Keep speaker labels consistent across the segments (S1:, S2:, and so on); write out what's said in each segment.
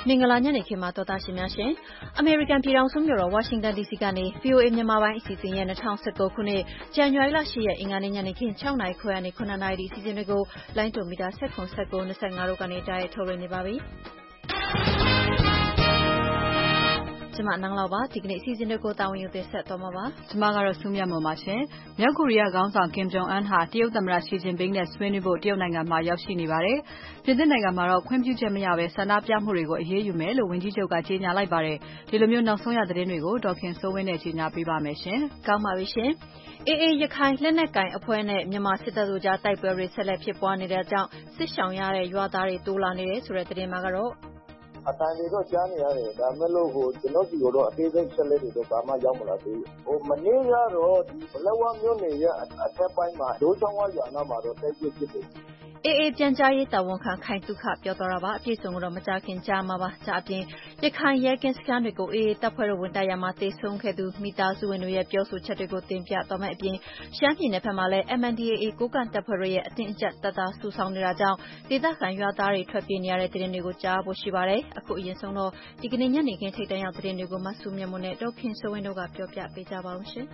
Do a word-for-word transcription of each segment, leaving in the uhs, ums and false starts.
S1: မင်္ဂလာညနေခင်းပါတော်သားရှင်များရှင်အမေရိကန်ပြည်ထောင်စုမြို့တော်ဝါရှင်တန် ဒီ စီ ကနေ ဗွီ အို အေ မြန်မာပိုင်းအစီအစဉ်ရဲ့၂၀၁၉ခုနှစ်ဇန်နဝါရီလ၈ရက်အင်္ဂါနေ့ညနေခင်း၆နာရီခွဲကနေ၇နာရီအထိအစီအစဉ်တွေကိုလိုင်းတိုမီတာ၁၇ ၁၉ ၂၅တို့ကနေတိုက်ရိုက်ထုတ်လွှင့်နေပါပြီကျမနန်းလောက်ပါဒီကနေ့အစီအစဉ်တွေကိုတာဝန်ယူတင်ဆက်သွားမှာပါ
S2: ကျမကတော့စုမြတ်မွန်ပါရှင်မြောက်ကိုရီးယားခေါင်းဆောင် Kim Jong Un ဟာတရုတ်သမ္မတ Xi Jinping နဲ့ဆွေးနွေးဖို့တရုတ်နိုင်ငံမှာရောက်ရှိနေပါတယ်ပြင်သစ်နိုင်ငံမှာတော့ခွင့်ပြုချက်မရဘဲဆန္ဒပြမှုတွေကိုအရေးယူမယ်လို့ဝန်ကြီးချုပ်ကကြေညာလိုက်ပါတယ်ဒီလိုမျိုးနောက်ဆုံးရသတင်းတွေကိုဒေါ်ခင်စိုးဝင်းနဲ့ကြီးညာပေးပါမယ်ရှင်
S1: ကောင်းပါပြီရှင်အေးအေးရခိုင်လက်နက်ကင်အဖွဲ့နဲ့မြန်မာစစ်တပ်တို့ကြားတိုက်ပွဲတွေဆက်လက်ဖြစ်ပွားနေတဲ့ကြောင့်စစ်ရှောင်ရတဲ့ရွာသားတွေတိုးလာနေတယ်ဆိုတဲ့သတင်းမှာကတော့
S3: အတန်တွေတော့ကြားနေရတယ်ဒါမဲ့လို့ဟိုကျွန်တော်စီတော့အသေးစိတ်ချက်လက်တွေတော့ဘာမှရောက်မလာသေးဘူးဟိုမနေ့ကတော့ဒီဘလဝမြို့နယ်ရဲ့အထက်ပိုင်းမှာဒိုးချောင်းဝရွာနာမှာတော့တိုက်ပွဲဖြစ်တယ်
S1: အေးအေးပြန်ကြားရေးတာဝန်ခံခိုင်တုခပြောသွားတာပါအပြည့်စုံတော့မကြခင်ကြားမှာပါကြားအပြင်ရခိုင်ရဲကင်းစခန်းတွေကိုအေးအေးတပ်ဖွဲ့တို့ဝင်တိုက်ရမှာတေဆုံးခဲ့သူမိသားစုဝင်တွေရဲ့ပြောဆိုချက်တွေကိုတင်ပြသွားမယ်အပြင်ရှမ်းပြည်နယ်ဘက်မှာလည်း M N D A A ကိုကန်တပ်ဖွဲ့တို့ရဲ့အတင်းအကျပ်တပ်သားစုဆောင်းနေတာကြောင့်ဒေသခံရွာသားတွေထွက်ပြေးနေရတဲ့သတင်းတွေကိုကြားဖို့ရှိပါတယ်အခုအရင်ဆုံးတော့ဒီကနေ့ညနေခင်းထိပ်တန်းရောက်သတင်းတွေကိုမဆုမြတ်မွန်နဲ့ဒေါက်ခင်စိုးဝင်းတို့ကပြောပြပေးကြပါဦးရှင်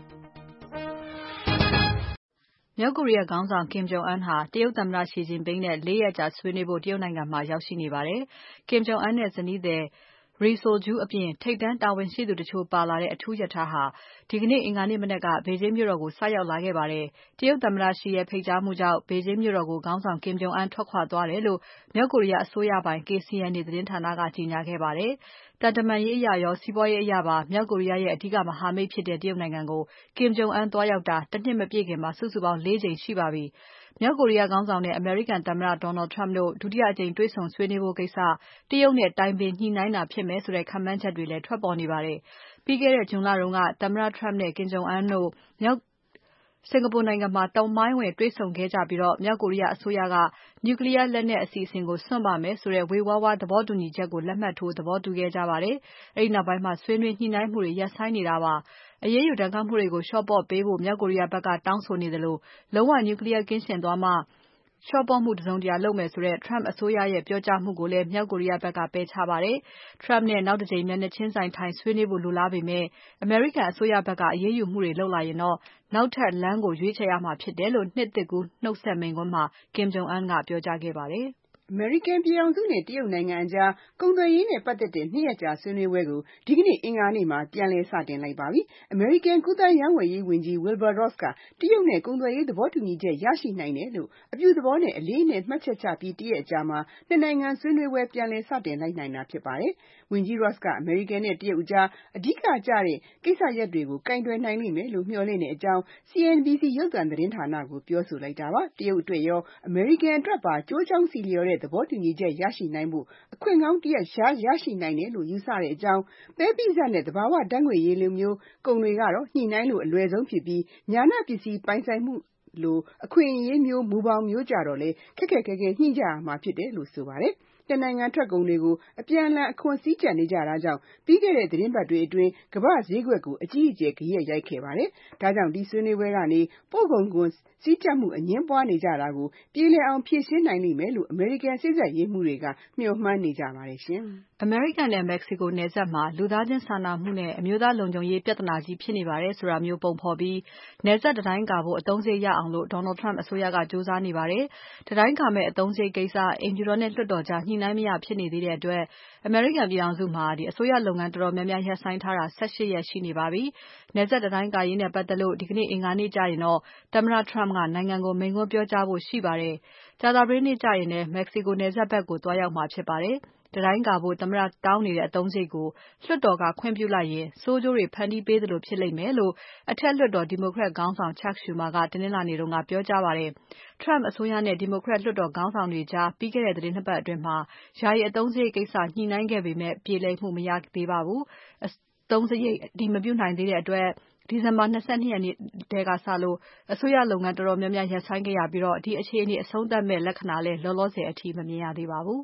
S2: မြောက်ကိုရီးယားခေါင်းဆောင် Kim Jong Un ဟာတရုတ်သမ္မတ Xi Jinping နဲ့လေးရက်ကြာဆွေးနွေးဖို့တရုတ်နိုင်ငံမှာရောက်ရှိနေပါတယ်။ Kim Jong Un နဲ့ဇနီးသည် Ri Sol Ju အပြင်ထိပ်တန်းတာဝန်ရှိသူတချို့ပါလာတဲ့အထူးရထားဟာဒီကနေ့အင်္ဂါနေ့မနက်ကဘေဂျင်းမြို့တော်ကိုဆိုက်ရောက်လာခဲ့ပါတယ်။တရုတ်သမ္မတ Xi ရဲ့ဖိတ်ကြားမှုကြောင့်ဘေဂျင်းမြို့တော်ကိုခေါင်းဆောင် Kim Jong Un ထွက်ခွာသွားတယ်လို့မြောက်ကိုရီးယားအစိုးရပိုင် K C N A သတင်းဌာနကကြေညာခဲ့ပါတယ်။တန်တမာရေးအရရောစီးပွားရေးအရပါမြောက်ကိုရီးယားရဲ့အဓိကမဟာမိတ်ဖြစ်တဲ့တရုတ်နိုင်ငံကို Kim Jong Un သွားရောက်တာတနှစ်မပြည့်ခင်မှာစုစုပေါင်း၄ကြိမ်ရှိပါပြီ။မြောက်ကိုရီးယားခေါင်းဆောင်နဲ့အမေရိကန်သမ္မတ Donald Trump တို့ဒုတိယအကြိမ်တွေ့ဆုံဆွေးနွေးဖို့ကိစ္စတရုတ်နဲ့တိုင်ပင်ညှိနှိုင်းတာဖြစ်မယ်ဆိုတဲ့ခန့်မှန်းချက်တွေလည်းထွက်ပေါ်နေပါတယ်။ပြီးခဲ့တဲ့ဇွန်လတုန်းကသမ္မတ Trump နဲ့ Kim Jong Un တို့မြောက်စင်ကာပူနိုင်ငံမှာတောင်ပိုင်းဝင်တွေ့ဆုံခဲ့ကြပြီးတော့မြောက်ကိုရီးယားအစိုးရက Nuclear လက်နက်အစီအစဉ်ကိုစွန့်ပါမယ်ဆိုတဲ့ဝေဝါးဝါးသဘောတူညီချက်ကိုလက်မှတ်ထိုးသဘောတူခဲ့ကြပါတယ်။အဲဒီနောက်ပိုင်းမှာဆွေးနွေးညှိနှိုင်းမှုတွေရပ်ဆိုင်းနေတာပါ။အရေးယူဒဏ်ခတ်မှုတွေကိုလျှော့ပေါ့ပေးဖို့မြောက်ကိုရီးယားဘက်ကတောင်းဆိုနေသလိုလုံးဝ Nuclear ကင်းရှင်းသွားမှလျှော့ပေါ့မှုတစုံတရာလုပ်မယ်ဆိုတဲ့ Trump အစိုးရရဲ့ပြောကြားမှုကိုလည်းမြောက်ကိုရီးယားဘက်ကပယ်ချပါတယ်။ Trump နဲ့နောက်တကြိမ်မျက်နှာချင်းဆိုင်ထိုင်ဆွေးနွေးဖို့လိုလားပေမဲ့အမေရိကန်အစိုးရဘက်ကအရေးယူမှုတွေလုပ်လာရင်တော့နောက်ထပ်လမ်းကိုရွေးချယ်ရမှာဖြစ်တယ်လို့နှစ်သစ်ကူးနှုတ်ဆက်မိန့်ခွန်းမှာ Kim Jong Un ကပြောကြားခဲ့ပါတယ်။
S4: အမေရိကန်ပြည်ထောင်စုနဲ့တရုတ်နိုင်ငံအကြားကုန်သွယ်ရေးနဲ့ပတ်သက်တဲ့နှစ်ရက်ကြာဆွေးနွေးပွဲကိုဒီကနေ့အင်္ဂါနေ့မှာပြန်လည်စတင်လိုက်ပါပြီ။အမေရိကန်ကူးသန်းရောင်းဝယ်ရေးဝန်ကြီး Wilbur Ross ကတရုတ်နဲ့ကုန်သွယ်ရေးသဘောတူညီချက်ရရှိနိုင်တယ်လို့အပြုသဘောနဲ့အလေးအနက်မှတ်ချက်ချပြီးတရက်အကြာမှာနှစ်နိုင်ငံဆွေးနွေးပွဲပြန်လည်စတင်လိုက်နိုင်တာဖြစ်ပါတယ်။ဝန်ကြီး Ross ကအမေရိကန်နဲ့တရုတ်အကြားအဓိကကျတဲ့ကိစ္စရပ်တွေကိုကိုင်တွယ်နိုင်လိမ့်မယ်လို့မျှော်လင့်တဲ့အကြောင်း C N B C ရုပ်သံသတင်းဌာနကိုပြောဆိုလိုက်တာပါ။တရုတ်အတွက်ရောအမေရိကန်အတွက်ပါကျိုးကြောင်းဆီလျော်တဲ့သဘောတူညီချက်ရရှိနိုင်ဖို့အခွင့်ကောင်းတရပ်ရရှိနိုင်တယ်လို့ယူဆတဲ့အကြောင်းပဲပိစပ်နဲ့သဘာဝဓါတ်ငွေ့ရည်လိုမျိုးကုန်တွေကတော့ညှိနှိုင်းလို့အလွယ်ဆုံးဖြစ်ပြီးဉာဏပစ္စည်းပိုင်ဆိုင်မှုလိုအခွင့်အရေးမျိုးမူဘောင်မျိုးကြတော့လေခက်ခက်ခဲခဲညှိကြရမှာဖြစ်တယ်လို့ဆိုပါတယ်။တနိုင်ငံထွက်ကုန်တွေကိုအပြန်အလှန်အခွန်စည်းကြပ်နေကြတာကြောင့်ပြီးခဲ့တဲ့သတင်းပတ်တွေအတွင်းကမ္ဘာ့ဈေးကွက်ကိုအကြီးအကျယ်ဂယက်ရိုက်ခဲ့ပါတယ်။ဒါကြောင့်ဒီဆွေးနွေးပွဲကနေပို့ကုန်ခွန်စည်းကြပ်မှုအငြင်းပွားနေကြတာကိုပြေလည်အောင်ဖြေရှင်းနိုင်လိမ့်မယ်လို့အမေရိကန်စေ့စပ်ရေးမှူးတွေကမျှော်မှန်းနေကြပါတယ်ရှင်
S2: ။အမေရိကန်နဲ့မက္ကဆီကိုနယ်စပ်မှာလူသားချင်းစာနာမှုနဲ့အမျိုးသားလုံခြုံရေးပြဿနာကြီးဖြစ်နေပါတယ်ဆိုတာမျိုးပုံဖော်ပြီးနယ်စပ်တံတိုင်းကာဖို့အသုံးစရိတ်ရအောင်လို့ Donald Trump အစိုးရကကြိုးစားနေပါတယ်။တံတိုင်းကာမဲ့အသုံးစရိတ်ကိစ္စအိမ်ဖြူတော်နဲ့လွှတ်တော်ကြားညှိနှိုင်းမရဖြစ်နေသေးတဲ့အတွက်အမေရိကန်ပြည်ထောင်စုမှာဒီအစိုးရလုပ်ငန်းတော်တော်များများရပ်ဆိုင်းထားတာ၁၈ရက်ရှိနေပါပြီ။နယ်စပ်တံတိုင်းကာရေးနဲ့ပတ်သက်လို့ဒီကနေ့အင်္ဂါနေ့ကျရင်တော့သမ္မတ Trump ကနိုင်ငံကိုမိန့်ခွန်းပြောကြားဖို့ရှိပါတယ်။ကြာသပတေးနေ့ကျရင်လည်းမက္ကဆီကိုနယ်စပ်ဘက်ကိုသွားရောက်မှာဖြစ်ပါတယ်။တံတိုင်းကာဖို့သမ္မတတောင်းနေတဲ့အသုံးစရိတ်ကိုလွှတ်တော်ကခွင့်ပြုလိုက်ရင်ဆိုးကျိုးတွေဖန်တီးပေးသလိုဖြစ်လိမ့်မယ်လို့အထက်လွှတ်တော်ဒီမိုကရက်ခေါင်းဆောင် Chuck Schumer ကတနင်္လာနေ့ကပြောကြားပါတယ်။ Trump အစိုးရနဲ့ဒီမိုကရက်လွှတ်တော်ခေါင်းဆောင်တွေကြားပြီးခဲ့တဲ့သတင်းနှစ်ပတ်အတွင်းယာယီအသုံးစရိတ်ကိစ္စညှိနှိုင်းခဲ့ပေမဲ့ပြေလည်မှုမရသေးပါဘူး။အသုံးစရိတ်အတည်မပြုနိုင်သေးတဲ့အတွက်ဒီဇင်ဘာ၂၂ရက်နေ့ထဲကစလို့အစိုးရလုပ်ငန်းတော်တော်များများရပ်ဆိုင်းခဲ့ရပြီးဒီအခြေအနေအဆုံးသတ်မဲ့လက္ခဏာလည်းလောလောဆယ်အထိမမြင်ရသေးပါဘူး။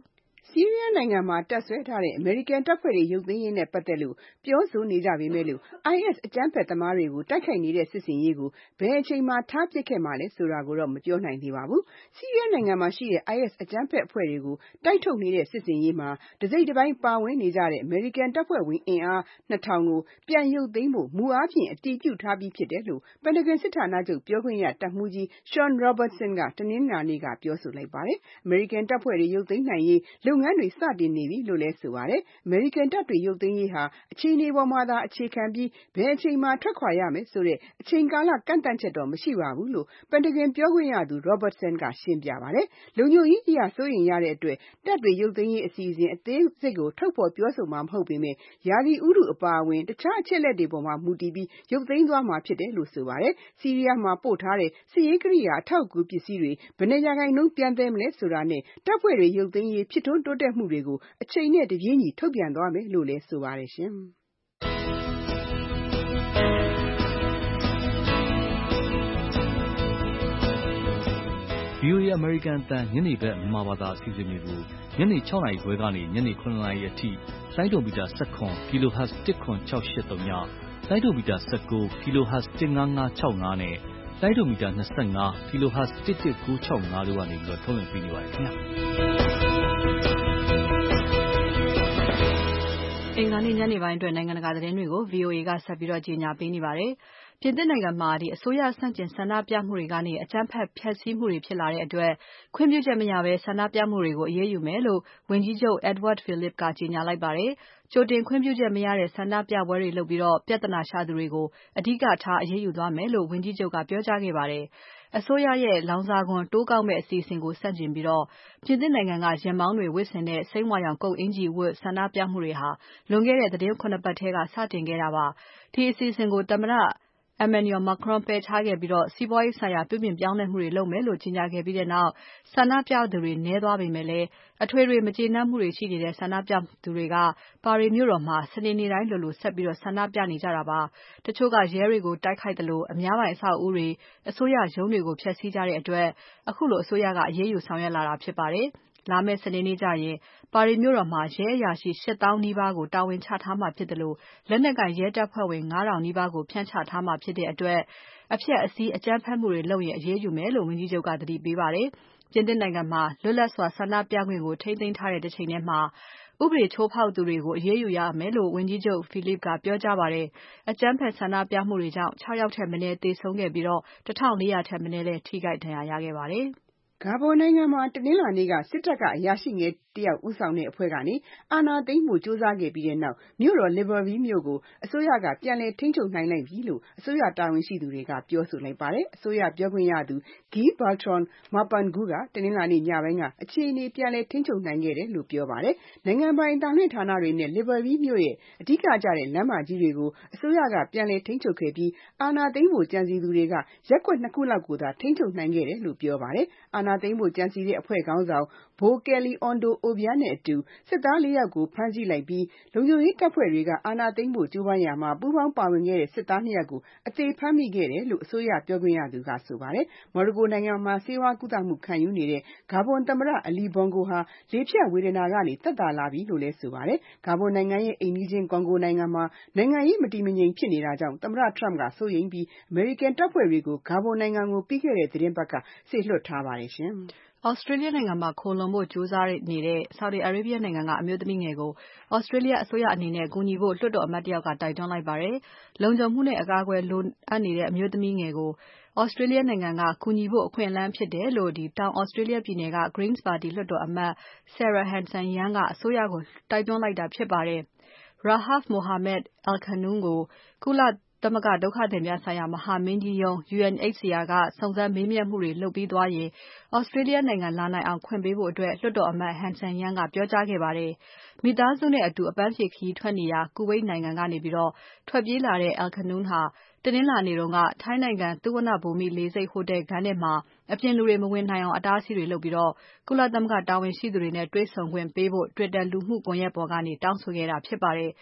S4: ဆီးရီးယားနိုင်ငံမှာတပ်စွဲထားတဲ့အမေရိကန်တပ်ဖွဲ့တွေရုပ်သိမ်းရေးနဲ့ပတ်သက်လို့ပြောဆိုနေကြပေမဲ့လို့ အိုင်အက်စ် အကြမ်းဖက်သမားတွေကိုတိုက်ခိုက်နေတဲ့စစ်ဆင်ရေးကိုဘယ်အချိန်မှာထားပစ်ခဲ့မှာလဲဆိုတာကိုတော့မပြောနိုင်သေးပါဘူး။ဆီးရီးယားနိုင်ငံမှာရှိတဲ့ အိုင်အက်စ် အကြမ်းဖက်အဖွဲ့တွေကိုတိုက်ထုတ်နေတဲ့စစ်ဆင်ရေးမှာတစိတ်တပိုင်းပါဝင်နေကြတဲ့အမေရိကန်တပ်ဖွဲ့ဝင်အင်အားနှစ်ထောင်ကိုပြန်ရုပ်သိမ်းဖို့မူအားဖြင့်အတည်ပြုထားပြီးဖြစ်တယ်လို့ Pentagon စစ်ဌာနချုပ်ပြောခွင့်ရတပ်မှူးကြီး Sean Robertson ကတနင်္လာနေ့ကပြောဆိုလိုက်ပါတယ်။ အမေရိကန်တပ်ဖွဲ့တွေရုပ်သိမ်းနိုင်ရေးလုပ်ငန်းတွေစတင်နေပြီလို့လည်းဆိုပါတယ်။ အမေရိကန်တပ်တွေရုပ်သိမ်းရေးဟာအခြေအနေပေါ်မှာသာအခြေခံပြီးဘယ်အချိန်မှာထွက်ခွာရမယ်ဆိုတဲ့အချိန်ကာလကန့်သတ်ချက်တော့မရှိပါဘူးလို့ Pentagon ပြောခွင့်ရသူ Robertson ကရှင်းပြပါတယ်။လုံခြုံရေးအရစိုးရိမ်ရတဲ့အတွက်တပ်တွေရုပ်သိမ်းရေးအစီအစဉ်အသေးစိတ်ကိုထုတ်ဖော်ပြောဆိုမှာမဟုတ်ပေမဲ့ရာသီဥတုအပါအဝင်တခြားအချက်အလက်တွေပေါ်မှာမူတည်ပြီးရုပ်သိမ်းသွားမှာဖြစ်တယ်လို့ဆိုပါတယ်။ဆီးရီးယားမှာပို့ထားတဲ့စစ်ရေးကိရိယာအထောက်အကူပစ္စည်းတွေဘယ်နှစ်ရာခိုင်နှုန်းပြန်သယ်မလဲဆိုတာနဲ့တပ်ဖွဲ့တွေရုပ်သိမ်းရေးဖြစ်ထွန်းတိုးတက်မှုတွေကိုအချိန်နဲ့တပြေးညီထုတ်ပြန်သွားမယ်လို့လည်းဆိုပါတယ်ရှင်။
S5: ဗွီအိုအေ American အသံညနေဘက်မြန်မာဘာသာအစီအစဉ်တွေကိုညနေ၆နာရီခွဲကနေညနေ၇နာရီအထိလိုင်းဒိုမီတာ၁၇ kHz ၁၇၆၈၃ညလိုင်းဒိုမီတာ၁၉ kHz ၁၅၅၆၅နဲ့လိုင်းဒိုမီတာ၂၅ kHz ၁၁၉၆၅တို့ကနေပြီးတော့ထုတ်လွှင့်ပေးနေပါတယ်ခင်ဗျာ
S2: အင်္ဂါနေ့ညနေပိုင်းအတွက်နိုင်ငံတကာသတင်းတွေကို ဗွီအိုအေ ကဆက်ပြီးတော့ကြီးညာပေးနေပါတယ်။ပြင်သစ်နိုင်ငံမှာဒီအစိုးရဆန့်ကျင်ဆန္ဒပြမှုတွေကနေအကြမ်းဖက်ဖျက်ဆီးမှုတွေဖြစ်လာတဲ့အတွက်ခွင့်ပြုချက်မရဘဲဆန္ဒပြမှုတွေကိုအရေးယူမယ်လို့ဝန်ကြီးချုပ် Edouard Philippe ကကြေညာလိုက်ပါတယ်။ကြိုတင်ခွင့်ပြုချက်မရတဲ့ဆန္ဒပြပွဲတွေလုပ်ပြီးပြဿနာရှာသူတွေကိုအဓိကထားအရေးယူသွားမယ်လို့ဝန်ကြီးချုပ်ကပြောကြားခဲ့ပါတယ်။အစိုးရရဲ့လောင်စာခွန်တိုးကောက်မယ့်အစီအစဉ်ကိုဆန့်ကျင်ပြီးပြင်သစ်နိုင်ငံကယာဉ်မောင်းတွေဝတ်ဆင်တဲ့စိမ်းဝါရောင်ကုတ်အင်္ကျီဝတ်ဆန္ဒပြမှုတွေဟာလွန်ခဲ့တဲ့သီတင်း၇ပတ်ထဲကစတင်ခဲ့တာပါ။ဒီအစီအစဉ်ကိုသမ္မတ Emmanuel Macron ပယ်ချခဲ့ပြီးစီးပွားရေးဆိုင်ရာပြုပြင်ပြောင်းလဲမှုတွေလုပ်မယ်လို့ကြေညာခဲ့ပြီးနောက်ဆန္ဒပြသူတွေနည်းသွားပေမဲ့အထွေထွေမကျေနပ်မှုတွေရှိနေတဲ့ဆန္ဒပြသူတွေကပါရီမြို့တော်မှာစနေနေ့တိုင်းလိုလိုဆက်ပြီးဆန္ဒပြနေကြတာပါ။တချို့ကရဲတွေကိုတိုက်ခိုက်သလိုအများပိုင်အဆောက်အဦးတွေအစိုးရရုံးတွေကိုဖျက်ဆီးကြတဲ့အတွက်အခုလိုအစိုးရကအရေးယူဆောင်ရွက်လာတာဖြစ်ပါတယ်။လာမယ့်စနေနေ့ကျရင်ပါရီမြို့တော်မှာရဲအရာရှိ၈သောင်းနီးပါးကိုတာဝန်ချထားမှာဖြစ်တယ်လို့လက်နက်ကိုင်ရဲတပ်ဖွဲ့ဝင်၅ထောင်နီးပါးကိုဖြန့်ချထားမှာဖြစ်တဲ့အတွက်အဖျက်အဆီးအကြမ်းဖက်မှုတွေလုပ်ရင်အရေးယူမယ်လို့ဝန်ကြီးချုပ်ကသတိပေးပါတယ်။ပြင်သစ်နိုင်ငံမှာလွတ်လပ်စွာဆန္ဒပြခွင့်ကိုထိန်းသိမ်းထားတဲ့တစ်ချိန်ထဲမှာဥပဒေချိုးဖောက်သူတွေကိုအရေးယူရမယ်လို့ဝန်ကြီးချုပ် Philippe ကပြောကြားပါတယ်။အကြမ်းဖက်ဆန္ဒပြမှုတွေကြောင့်၆ယောက်ထက်မနည်းသေဆုံးခဲ့ပြီး၁၄၀၀ထက်မနည်းလည်းထိခိုက်ဒဏ်ရာရခဲ့ပါတယ်။
S4: Gabon နိုင်ငံမှာတနင်္လာနေ့ကစစ်တပ်ကအရာရှိငယ်တယောက်ဦးဆောင်တဲ့အဖွဲ့ကနေအာဏာသိမ်းဖို့ကြိုးစားခဲ့ပြီးတဲ့နောက်မြို့တော် Libreville မြို့ကိုအစိုးရကပြန်လည်ထိန်းချုပ်နိုင်လိုက်ပြီလို့အစိုးရတာဝန်ရှိသူတွေကပြောဆိုလိုက်ပါတယ်။အစိုးရပြောခွင့်ရသူ Guy Bertrand Mapangu ကတနင်္လာနေ့ညပိုင်းကအခြေအနေပြန်လည်ထိန်းချုပ်နိုင်ခဲ့တယ်လို့ပြောပါတယ်။နိုင်ငံပိုင်အသံလွှင့်ဌာနတွေနဲ့ Libreville မြို့ရဲ့အဓိကကျတဲ့လမ်းမကြီးတွေကိုအစိုးရကပြန်လည်ထိန်းချုပ်ခဲ့ပြီးအာဏာသိမ်းဖို့ကြံစည်သူတွေကရပ်ကွက်နှစ်ခုလောက်ကိုသာထိန်းချုပ်နိုင်ခဲ့တယ်လို့ပြောပါတယ်။အာဏာသိမ်းဖို့ကြံစည်တဲ့အဖွဲ့ခေါင်းဆောင် Boukeli Ould Obiang နဲ့အတူစစ်သားလေးယောက်ကိုဖမ်းဆီးလိုက်ပြီးလုံခြုံရေးတပ်ဖွဲ့တွေကအာဏာသိမ်းဖို့ကြိုးပမ်းရာမှာပူးပေါင်းပါဝင်ခဲ့တဲ့စစ်သားနှစ်ယောက်ကိုအသေဖမ်းမိခဲ့တယ်လို့အစိုးရပြောခွင့်ရသူကဆိုပါတယ်။ Morocco နိုင်ငံမှာဆေးဝါးကုသမှုခံယူနေတဲ့ Gabon သမ္မတ Ali Bongo ဟာလေဖြတ်ဝေဒနာကနေသက်သာလာပြီလို့လည်းဆိုပါတယ်။ Gabon နိုင်ငံရဲ့အိမ်နီးချင်း Congo နိုင်ငံမှာနိုင်ငံရေးမတည်မငြိမ်ဖြစ်နေတာကြောင့်သမ္မတ Trump ကစိုးရိမ်ပြီးအမေရိကန်တပ်ဖွဲ့တွေကို Gabon နိုင်ငံကိုပြီးခဲ့တဲ့သီတင်းပတ်ကစေလွှတ်ထားပါတယ်ရှင်။
S2: Australia နိုင်ငံမှာခိုလှုံဖို့ကြိုးစားနေတဲ့ Saudi Arabia နိုင်ငံကအမျိုးသမီးငယ်ကို Australia အစိုးရအနေနဲ့ကူညီဖို့လွှတ်တော်အမတ်တယောက်ကတိုက်တွန်းလိုက်ပါတယ်။လုံခြုံမှုနဲ့အကာအကွယ်လိုအပ်နေတဲ့အမျိုးသမီးငယ်ကို Australia နိုင်ငံကကူညီဖို့အခွင့်အလမ်းဖြစ်တယ်လို့တောင် Australia ပြည်နယ်က Greens ပါတီလွှတ်တော်အမတ် Sarah Hanson-Young ကအစိုးရကိုတိုက်တွန်းလိုက်တာဖြစ်ပါတယ်။ Rahaf Mohamed Al-Qanun ကိုကုလသမဂ္ဂဒုက္ခသည်များဆိုင်ရာမဟာမင်းကြီးရုံး U N H C R ကစုံစမ်းမေးမြန်းမှုတွေလုပ်ပြီးသွားရင် Australia နိုင်ငံလာနိုင်အောင်ခွင့်ပေးဖို့လွှတ်တော်အမတ် Hanson-Young ကပြောကြားခဲ့ပါတယ်။မိသားစုနဲ့အတူအပန်းဖြေခရီးထွက်နေရာ Kuwait နိုင်ငံကနေထွက်ပြေးလာတဲ့ Al-Qanun ဟာတနင်္လာနေ့ကထိုင်းနိုင်ငံသုဝဏ္ဏဘူမိလေဆိပ်ဟိုတယ်ခန်းထဲမှာအပြင်လူတွေမဝင်နိုင်အောင်အတားအဆီးတွေလုပ်ပြီးကုလသမဂ္ဂတာဝန်ရှိသူတွေနဲ့တွေ့ဆုံခွင့်ပေးဖို့ Twitter လူမှုကွန်ယက်ပေါ်ကနေတောင်းဆိုခဲ့တာဖြစ်ပါတယ်။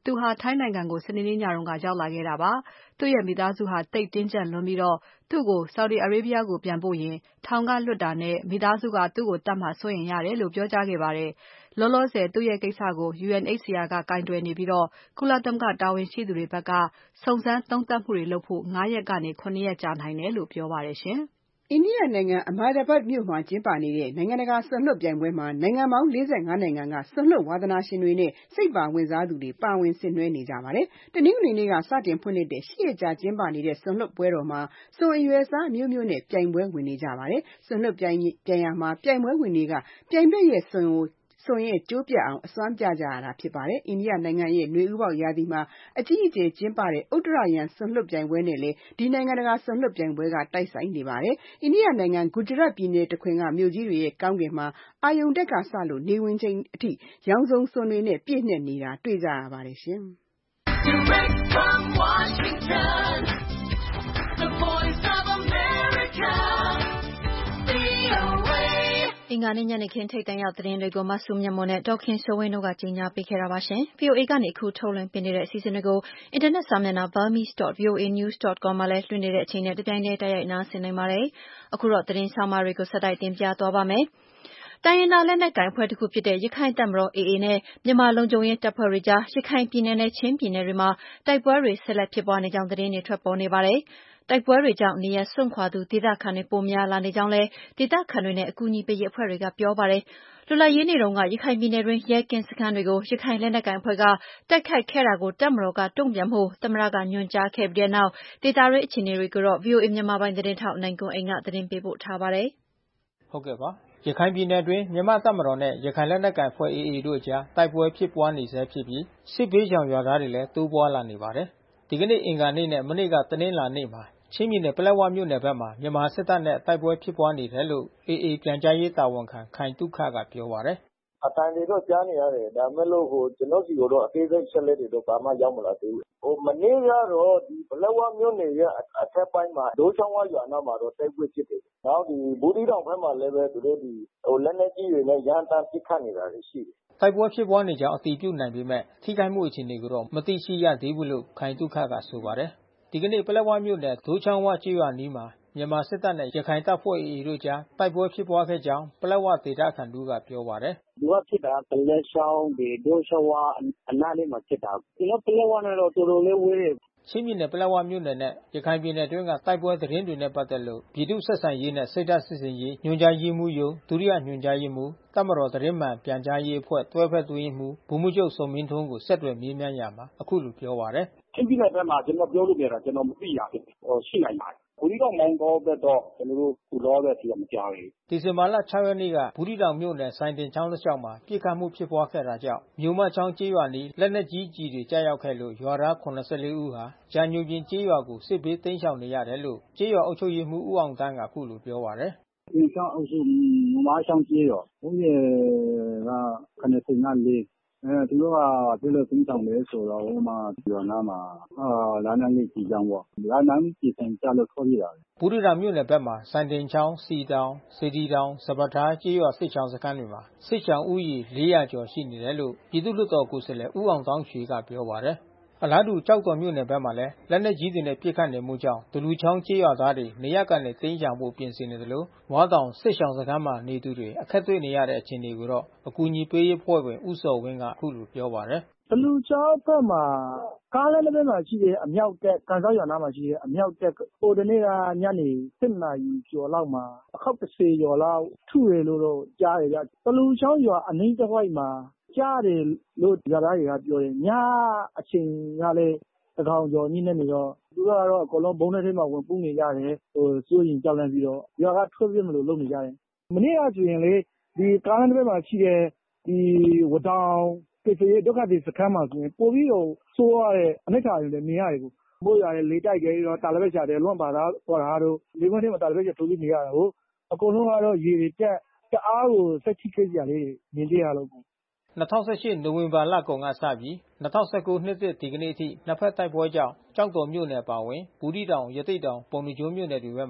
S2: သူဟာထိုင်းနိုင်ငံကိုစနေနေ့ညတုန်းကရောက်လာခဲ့တာပါ။ သူ့ရဲ့မိသားစုဟာသိပ်တင်းကျပ်လွန်းပြီးတော့သူ့ကို Saudi Arabia ကိုပြန်ပို့ရင်ထောင်ကလွတ်တာနဲ့မိသားစုကသူ့ကိုတတ်မှာစိုးရိမ်ရတယ်လို့ပြောကြားခဲ့ပါတယ်။ လောလောဆယ်သူ့ရဲ့ကိစ္စကို U N H C R ကကိုင်တွယ်နေပြီးတော့ကုလသမဂ္ဂတာဝန်ရှိသူတွေဘက်ကစုံစမ်းသုံးသပ်မှုတွေလုပ်ဖို့ ၅ ရက်ကနေ ၇ ရက်ကြာနိုင်တယ်လို့ပြောပါတယ်ရှင်။
S4: အိန္ဒိယနိုင်ငံ Ahmedabad မြို့မှာကျင်းပနေတဲ့နိုင်ငံတကာစွန်လွှတ်ပြိုင်ပွဲမှာနိုင်ငံပေါင်း ၄၅ နိုင်ငံကစွန်လွှတ်ဝါသနာရှင်တွေနဲ့စိတ်ပါဝင်စားသူတွေပါဝင်ဆင်နွှဲနေကြပါတယ်။ တနင်္ဂနွေနေ့ကစတင်ဖွင့်လှစ်တဲ့ ၈ ရက်ကြာကျင်းပနေတဲ့စွန်လွှတ်ပွဲတော်မှာစွန်အရွယ်အစားအမျိုးမျိုးနဲ့ပြိုင်ပွဲဝင်နေကြပါတယ်။ စွန်လွှတ်ပြိုင်ရာမှာပြိုင်ပွဲဝင်တွေကပြိုင်ဘက်ရဲ့စွန်ကိုစွန်ရဲ့ကျိုးပြတ်အောင်အစွမ်းပြကြရတာဖြစ်ပါတယ်။ အိန္ဒိယနိုင်ငံရဲ့နွေဦးပေါက်ရာသီမှာအကြီးအကျယ်ကျင်းပတဲ့ဥတ္တရယံစွန်လွှတ်ပြိုင်ပွဲနဲ့လည်းဒီနိုင်ငံတကာစွန်လွှတ်ပြိုင်ပွဲကတိုက်ဆိုင်နေပါတယ်။ အိန္ဒိယနိုင်ငံ Gujarat ပြည်နယ်တခွင်ကမြို့ကြီးတွေရဲ့ကောင်းကင်မှာအာရုဏ်တက်ကစလို့နေဝင်ချိန်အထိရောင်စုံစွန်တွေနဲ့ပြည့်နှက်နေတာတွေ့ကြရပါတယ်ရှင်။
S1: Direct from Washington, the voice of America, V O A အင်္ဂါနေ့ညနေခင်းထိပ်တန်းရောက်သတင်းတွေကိုမဆုမြတ်မွန်နဲ့ဒေါက်ခင်စိုးဝင်းတို့ကကြီးညာပေးခဲ့တာပါရှင်။ V O A ကနေအခုထုတ်လွှင့်ပေးနေတဲ့အစီအစဉ်တွေကိုအင်တာနက်စာမျက်နှာ burmese dot v o a news dot com မှာလည်းလွှင့်နေတဲ့အချိန်နဲ့တပြိုင်တည်းတိုက်ရိုက်နားဆင်နိုင်ပါတယ်။အခုတော့သတင်းဆောင်းပါးတွေကိုဆက်တိုက်တင်ပြသွားပါမယ်။တိုင်းရင်းသားလက်နက်ကိုင်အဖွဲ့တစ်ခုဖြစ်တဲ့ရခိုင်တပ်မတော် A A နဲ့မြန်မာလုံခြုံရေးတပ်ဖွဲ့တွေကြားရခိုင်ပြည်နယ်နဲ့ချင်းပြည်နယ်တွေမှာတိုက်ပွဲတွေဆက်လက်ဖြစ်ပွားနေကြောင်းသတင်းတွေထွက်ပေါ်နေပါတယ်။တိုက်ပွဲတွေကြောင့်နေရပ်စွန့်ခွာသူဒေသခံတွေပိုများလာနေကြောင်းလည်းဒေသခံတွေနဲ့အကူအညီပေးရေးအဖွဲ့တွေကပြောပါတယ်။လွတ်လပ်ရေးနေ့တုန်းကရခိုင်ပြည်နယ်တွင်းရဲကင်းစခန်းတွေကိုရခိုင်လက်နက်ကိုင်အဖွဲ့ကတိုက်ခိုက်ခဲ့တာကိုတပ်မတော်ကတုံ့ပြန်ဖို့သမ္မတကညွှန်ကြားခဲ့ပြီးတဲ့နောက်ဒေသတွင်းအခြေအနေတွေကိုတော့ V O A မြန်မာပိုင်းသတင်းထောက်နိုင်ကွန်းအိန်ကသတင်းပေးပို့ထားပါတယ်။
S6: ဟုတ်ကဲ့ပါရခိုင်ပြည်နယ်အတွင်းမြန်မာ့တပ်မတော်နဲ့ရခိုင်လက်နက်ကိုင်အဖွဲ့ A A တို့အကြားတိုက်ပွဲဖြစ်ပွားနေဆဲဖြစ်ပြီးစစ်ဘေးရှောင်ရွာသားတွေလည်းတိုးပွားလာနေပါတယ်။ဒီကနေ့အင်္ဂါနေ့နဲ့မနေ့ကတနင်္လာနေ့မှာချင်းပြည်နယ်ပလက်ဝမြို့နယ်ဘက်မှာမြန်မာစစ်တပ်နဲ့တိုက်ပွဲဖြစ်ပွားနေတယ်လို့ A A ပြန်ကြားရေးတာဝန်ခံခိုင်သုခကပြောပါတယ်။
S3: "အသံတွေတော့ကြားနေရတယ်ဒါပေမဲ့လို့ကျွန်တော်ဆီကိုတော့အသေးစိတ်အချက်လက်တွေတော့ဘာမှရောက်မလာသေးဘူး။မနေ့ကတော့ဒီပလက်ဝမြို့နယ်ရဲ့အထက်ပိုင်းမှာဒိုးချောင်းဝရွာနားမှာတော့တိုက်ပွဲဖြစ်တယ်။နောက်ဒီဘူးသီးတောင်ဘက်မှာလည်းသူတို့ဒီလက်နက်ကြီးတွေနဲ့ရမ်းသမ်းပစ်ခတ်နေတာတွေရှိတယ်
S6: ။တိုက်ပွဲဖြစ်ပွားနေကြောင်းအတည်ပြုနိုင်ပေမဲ့ထိခိုက်မှုအခြေအနေကိုတော့မသိရှိရသေးဘူးလို့ခိုင်သုခကဆိုပါတယ်။ဒီကနေ့ပလက်ဝမြို့နယ်ဒိုးချောင်းဝကျေးရွာအနီးမှာမြန်မာစစ်တပ်နဲ့ရခိုင်တပ်ဖွဲ့ A A တို့အကြားတိုက်ပွဲဖြစ်ပွားခဲ့ကြောင်းပလက်ဝဒေသခံတဦးကပြောပါတယ်
S3: ။"သူကဖြစ်တာကပလက်ချောင်းဒီဒိုးချောင်းဝအနားလေးမှာဖြစ်တာ။ကျွန်တော်ပလက်ဝနဲ့တော့တော်တော်လေးဝေးတယ်။
S6: " ချင်းပြည်နယ်ပလက်ဝမြို့နယ်နဲ့ရခိုင်ပြည်နယ်အတွင်းကတိုက်ပွဲသတင်းတွေနဲ့ပက်သက်လို့ပြည်သူ့ဆက်ဆံရေးနဲ့စိတ်ဓါတ်စစ်ဆင်ရေးညွှန်ကြားရေးမှူးရုံးဒုတိယညွှန်ကြားရေးမှူးတပ်မတော်သတင်းမှန်ပြန်ကြားရေးအဖွဲ့တွဲဖက်အတွင်းရေးမှူးဗိုလ်မှူးချုပ်ဇော်မင်းထွန်းကိုဆက်သွယ်မေးမြန်းရာမှာအခုလိုပြောပါတယ်
S3: ။"ချင်းပြည်နယ်ဘက်မှာကျွန်တော်ပြောလို့မရတာကျွန်တော်မသိရဘူး။ရှိနိုင်ပါတယ်။ဘူးသီးတောင်မောင်တောဘက်တော့ကျွန်တော်တို့ခုလောလောဆယ်အထိမကြားသေးဘူး
S6: ။ဒီဇင်ဘာလ ရက်နေ့ကဘူးသီးတောင်မြို့နယ်စိုင်းဒင်ချောင်းတစ်လျှောက်မှာပစ်ခတ်မှုဖြစ်ပွားခဲ့တာကြောင့်မြို့မချောင်းကျေးရွာအနီးလက်နက်ကြီးကျည်တွေကျရောက်ခဲ့လို့ရွာသား ဦးဟာကြာညိုပြင်ကျေးရွာကိုစစ်ဘေးတိမ်းရှောင်နေရတယ်လို့ကျေးရွာအုပ်ချုပ်ရေးမှူးဦးအောင်သန်းကအခုလိုပြောပါတယ်
S3: ။"စိုင်းဒင်ချောင်းအုပ်စုမြို့မချောင်းကျေးရွာဦးရေက သူတို့ကဘာဖြစ်လို့တိမ်းရှောင်လဲဆိုတော့ဟိုမှာရွာနားမှာလက်နက်ကြီးကျည်ကြောင့်ပေါ့။လက်နက်ကြီးကျည်ကျလို့ထွက်ပြေးတာ
S6: ။" ဘူးသီးတောင်မြို့နယ်ဘက်မှာစိုင်းဒင်ချောင်း စည်တောင် စေတီတောင် စပါးထားကျေးရွာစစ်ရှောင်စခန်းတွေမှာစစ်ရှောင်ဦးရေ ကျော်ရှိနေတယ်လို့ပြည်သူ့လွှတ်တော်ကိုယ်စားလှယ်ဦးအောင်သောင်းရွှေကပြောပါတယ်။အလားတူကျောက်တော်မြို့နယ်ဘက်မှာလည်းလက်နက်ကြီးတွေနဲ့ပစ်ခတ်နေမှုကြောင့်သလူချောင်းကျေးရွာသားတွေနေရပ်ကနေတိမ်းရှောင်ဖို့ပြင်ဆင်နေသလိုဝါးတောင်စစ်ရှောင်စခန်းမှာနေသူတွေအခက်တွေ့နေရတဲ့အခြေအနေကိုတော့အကူညီပေးရေးအဖွဲ့ဝင်ဦးဇော်ဝင်းကအခုလိုပြောပါတယ်
S3: ။"သလူချောင်းဘက်မှာကားလမ်းနံဘေးမှာရှိတဲ့အမြောက်တပ်ကန်စောက်ရွာနားမှာရှိတဲ့အမြောက်တပ်ဟိုတနေ့ကညနေ နာရီကျော်လောက်မှာအခေါက် ကျော်လောက်ထုတယ်လို့တော့ကြားတယ်ဗျ။သလူချောင်းရွာအနီးတဝိုက်မှာကျတယ်လို့ရွာသားတွေကပြောတယ်။ညအချိန်ကလည်းသန်းခေါင်ကျော်ညဉ့်နက်နေတော့သူတို့ကတော့အကုန်လုံးဗုံးထဲမှာဝင်ပုန်းနေကြတယ်။စိုးရိမ်ကြောက်လန့်ပြီးတော့ရွာကထွက်ပြေးမလို့လုပ်နေကြတယ်။မနေ့ကဆိုရင်လေဒီကားလမ်းနံဘေးမှာရှိတဲ့ဒီဝါးတောင်ကယ်ဆယ်ရေးဒုက္ခသည်စခန်းမှာဆိုရင်ပိုပြီးတော့ဆိုးဝါးတဲ့အနိဋ္ဌာရုံတွေမြင်ရတယ်။မိုးရွာတယ်လေတိုက်တယ်တာလပတ်ရှာတယ်လွန့်ပါသွားတာတို့လေကွင်းထဲမှာတာလပတ်ရှာထိုးပြီးနေရတာကိုအကုန်လုံးကတော့ရေတွေတက်တအားကိုစိတ်ထိခိုက်စရာလေးတွေမြင်တွေ့ရလို့
S6: ၂၀၁၈နိုဝင်ဘာလကုန်ကစပြီး၂၀၁၉နှစ်သစ်ဒီကနေ့အထိနှစ်ဖက်တိုက်ပွဲကြောင့်ကျောက်တော်မြို့နယ်အပါဝင်ဘူးသီးတောင်ရသေ့တောင်ပုဏ္ဏားကျွန်းမြို့နယ်တွေဘက်မှာ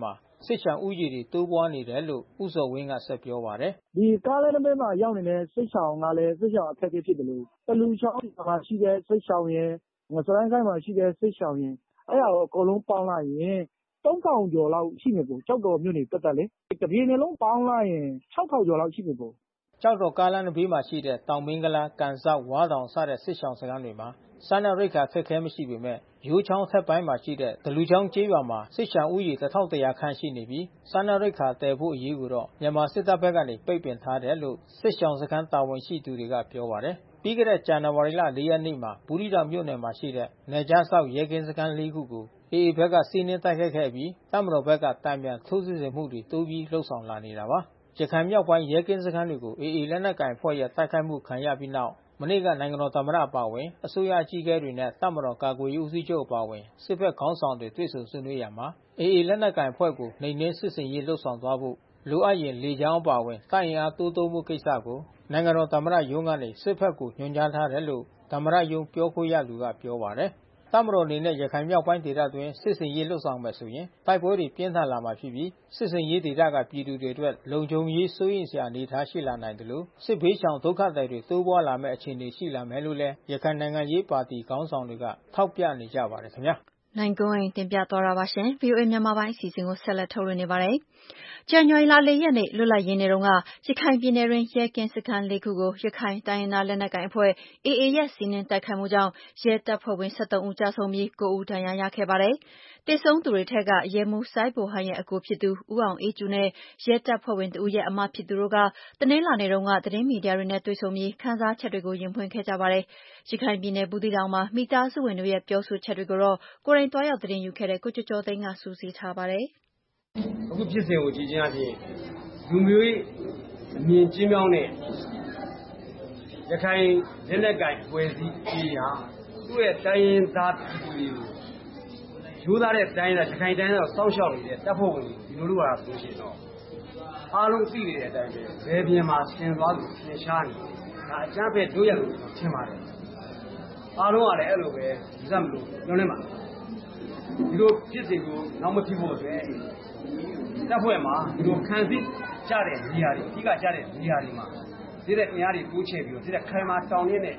S6: စစ်ရှောင်ဦးရေတွေတိုးပွားနေတယ်လို့ဦးစောဝင်းကဆက်ပြောပါတယ်
S3: ။ဒီကားလမ်းတစ်ဘက်မှာရောက်နေတဲ့စစ်ရှောင်ကလည်းစစ်ရှောင်အခက်အခဲဖြစ်တယ်လို့တလူချောင်းမှာရှိတဲ့စစ်ရှောင်ရဲ့ငစရိုင်းကိုင်းမှာရှိတဲ့စစ်ရှောင်ရင်အဲ့ဒါကိုအကုန်လုံးပေါင်းလိုက်ရင်သုံးထောင်ကျော်လောက်ရှိနေပုံကြောက်တော်မြို့နယ်တက်တက်လေတပြေနယ်လုံးပေါင်းလိုက်ရင်ခြောက်ထောင်ကျော်လောက်ရှိနေပုံ
S6: ကြောက်တော်ကားလမ်းဘေးမှာရှိတဲ့တောင်မင်းကလားကန်ဆောက်ဝါးတောင်စတဲ့စစ်ရှောင်စခန်းတွေမှာစားနပ်ရိက္ခာခက်ခဲမရှိပေမဲ့ရိုးချောင်းထက်ပိုင်းမှာရှိတဲ့ဒလူချောင်းကျေးရွာမှာစစ်ရှောင်ဦးရေတစ်ထောင်တစ်ရာခန့်ရှိနေပြီးစားနပ်ရိက္ခာတည်ဖို့အရေးကိုတော့မြန်မာစစ်တပ်ဘက်ကနေပိတ်ပင်ထားတယ်လို့စစ်ရှောင်စခန်းတာဝန်ရှိသူတွေကပြောပါတယ်ပြီးခဲ့တဲ့ဇန်နဝါရီလလေးရက်နေ့မှာဘူးရီတောင်မြို့နယ်မှာရှိတဲ့နယ်ကြားဆောက်ရဲကင်းစခန်းလေးခုကိုအေအေဘက်ကစီးနင်းတိုက်ခိုက်ခဲ့ပြီးတပ်မတော်ဘက်ကတံပြန်ထိုးစစ်ဆင်မှုတွေတိုးပြီးလှုပ်ဆောင်လာနေတာပါရခိုင်မြောက်ပိုင်းရဲကင်းစခန်းတွေကိုအေအေလက်နက်ကိုင်ဖွဲ့ရဲ့တိုက်ခိုက်မှုခံရပြီးနောက်မနေ့ကနိုင်ငံတော်သမ္မတအပါအဝင်အစိုးရအကြီးအကဲတွေနဲ့တပ်မတော်ကာကွယ်ရေးဦးစီးချုပ်အပါအဝင်စစ်ဘက်ခေါင်းဆောင်တွေတွေ့ဆုံဆွေးနွေးရမှာအေအေလက်နက်ကိုင်ဖွဲ့ကိုနှိမ်နင်းစစ်ဆင်ရေးလှုပ်ဆောင်သွားဖို့လိုအပ်ရင်လေကြောင်းအပါအဝင်တိုက်ရင်အားတိုးတိုးမှုကိစ္စကိုနိုင်ငံတော်သမ္မတရုံးကနေစစ်ဘက်ကိုညွှန်ကြားထားတယ်လို့သမ္မတရုံးပြောခွင့်ရသူကပြောပါတယ်တပ်မတော်အနေနဲ့ရခိုင်မြောက်ပိုင်းဒေသတွင်းစစ်စင်ရေးလှုပ်ဆောင်မယ်ဆိုရင်တိုက်ပွဲတွေပြင်းထန်လာမှာဖြစ်ပြီးစစ်စင်ရေးဒေသကပြည်သူတွေအတွက်လုံခြုံရေးစိုးရိမ်စရာအနေအထားရှိလာနိုင်တယ်လို့စစ်ဘေးရှောင်ဒုက္ခသည်တွေတိုးပွားလာမယ့်အခြေအနေရှိလာမယ်လို့လည်းရခိုင်နိုင်ငံရေးပါတီခေါင်းဆောင်တွေကထောက်ပြနေကြပါတယ်ခင်ဗျာ
S1: နိုင်ကွန်းအိန်တင်ပြသွားတာပါရှင် ဗီအိုအေ မြန်မာပိုင်းအစီအစဉ်ကိုဆက်လက်ထုတ်လွှင့်နေပါတယ်ဇန်နဝါရီလလေးရက်နေ့လွတ်လပ်ရေးနေ့တုန်းကရခိုင်ပြည်နယ်တွင်ရဲကင်းစခန်းလေးခုကိုရခိုင်တိုင်းရင်းသားလက်နက်ကိုင်အဖွဲ့အေအေရဲ့စီးနင်းတိုက်ခိုက်မှုကြောင့်ရဲတပ်ဖွဲ့ဝင်၁၃ဦးကြာဆုံးပြီး၉ဦးဒဏ်ရာရခဲ့ပါတယ်သေဆုံးသူတွေထက်ကရဲမှူးစိုင်းဘိုဟန်ရဲ့အကိုဖြစ်သူဦးအောင်အေးကျူနဲ့ရဲတပ်ဖွဲ့ဝင်တဦးရဲ့အမဖြစ်သူတို့ကတနင်္လာနေ့တုန်းကသတင်းမီဒီယာတွေနဲ့တွေ့ဆုံပြီးခန်းစားချက်တွေကိုရင်ဖွင့်ခဲ့ကြပါတယ်ရခိုင်ပြည်နယ်ဘူးသီးတောင်မှာမိသားစုဝင်တို့ရဲ့ပြောဆိုချက်တွေကိုတော့ကိုယ်တိုင်တွားရောက်သတင်းယူခဲ့တဲ့ကိုကျော်ကျော်သိန်းကစူးစီးထားပါတယ်
S7: အခုဖြစ်စဉ်ကိုကြည့်ချင်းအပြင်လူမျိုးရေးအမြင်ကျင်းပြောင်းတဲ့ရခိုင်လက်နက်ကိုင်အဖွဲ့အစည်းကြီးဟာသူ့ရဲ့တိုင်းရင်းသားပြည်သူတွေကိုရိုးသားတဲ့တိုင်းရင်းသားရခိုင်တိုင်းသားကိုစောင့်ရှောက်နေတဲ့တပ်ဖွဲ့ဝင်တွေဒီလိုလိုပါဆိုရှင်တော့အားလုံးသိနေတဲ့အတိုင်းပဲဘယ်ပြင်မှာဆင်သွားလို့သင်ရှားနေဒါအကြမ်းဖက်တို့ရလို့ထင်ပါတယ်အားလုံးကလည်းအဲ့လိုပဲဒီစမလို့ပြောနေမှာဒီလိုဖြစ်စဉ်ကိုနောက်မဖြစ်ဖို့အတွက်တပ်ဖွဲ့မှာဒီလိုခံစစ်ကြတဲ့နေရာတွေအဓိကကြတဲ့နေရာတွေမှာဒီတဲ့အင်အားတွေတိုးချဲ့ပြီးတော့ဒီတဲ့ခိုင်မာတောင်းရင်းနဲ့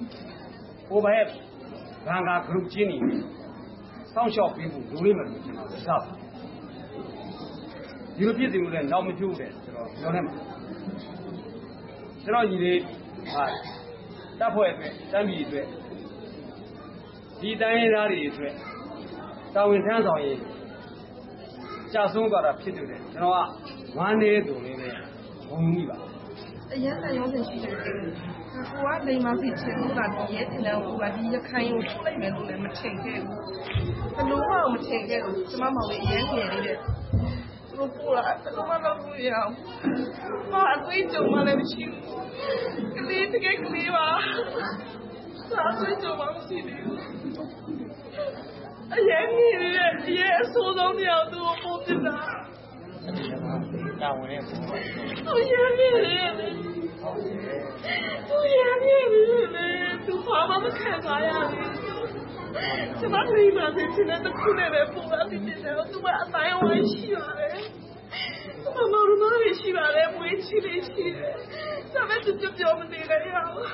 S7: overhead ဘန်ကာ group ချင်းနေစောင့်ရှောက်ပြီးဖို့လိုလိမ့်မယ်လို့ကျွန်တော်စပါဒီလိုဖြစ်စဉ်ကိုလည်းနောက်မဖြစ်ဘူးတဲ့ကျွန်တော်ပြောနေမှာကျွန်တော်ညီလေးဟာတပ်ဖွဲ့အတွက်တမ်းပြည်အတွက်ဒီတိုင်းရင်းသားတွေအတွက်တာဝန်ထမ်းဆောင်ရေးကြာဆုံးသွားတာဖြစ်တယ်ကျွန်တော်ကဝမ်းနေသူလေးနဲ့ဘုံမိပါ
S8: အရင်ကရောစင်ရှိတယ်ကိုကနေမှဖြစ်ချင်လို့ဒါဒီရဲ့တင်တယ်ဟိုကဒီရခိုင်ကိုထုတ်လိုက်မယ်လို့လည်းမထင်ခဲ့ဘူးဘယ်လိုမှမထင်ခဲ့ဘူးကျမမောင်လေးအရင်ငယ်လေးတဲ့လို့ပေါ်လာတော့မလုပ်ဘူးရအောင်မအသွေးကြုံမှလည်းမရှိဘူးကလေးတကယ်ကလေးပါစာသွေးကြုံမှမရှိဘူးအရင်ငယ်လေးအရင်အဆိုးဆုံးတရားသူ့ကိုပုံပြတာ
S6: တာဝန်နဲ့ပုံပါ
S8: သူရရရသူရရရသူဘာမှမခံစားရဘူးကျမတို့ဘာဖြစ်နေလဲခုနဲ့ပဲပုံပါဖြစ်နေတယ်သူကအတိုင်းဝိုင်းရှိရတယ်မမတို့မလို့ရှိပါတယ်မွေးချီလေးရှိတယ်ဒါပေမဲ့သူပြောမနေရဘူး